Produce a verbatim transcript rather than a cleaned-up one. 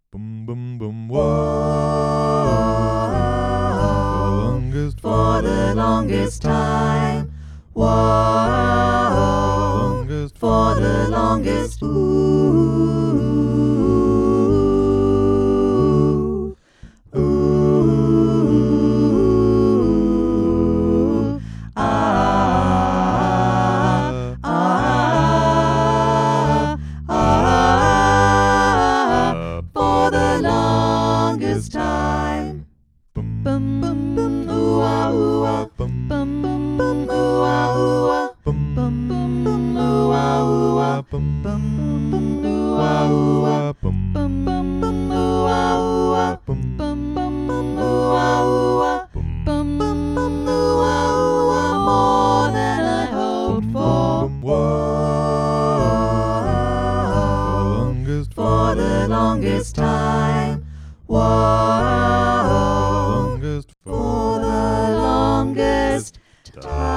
Boom, boom, boom, whoa. For the longest time. Whoa. For the longest. Ooh. Ooh. Ah. Ah. Ah. For the longest time. Boom, Bum bum bum ooh ah ooh ah. boom, Bum bum bum ooh ah ooh ah. boom, Bum bum bum ooh ah ooh ah. boom, Bum bum bum ooh ah ooh ah. boom, Bum bum bum ooh ah ooh ah. boom, Bum bum bum ooh ah ooh ah. boom, Bum bum bum ooh ah ooh ah. More than I hoped for. boom, whoa. For the longest time. Whoa. Longest For the longest time.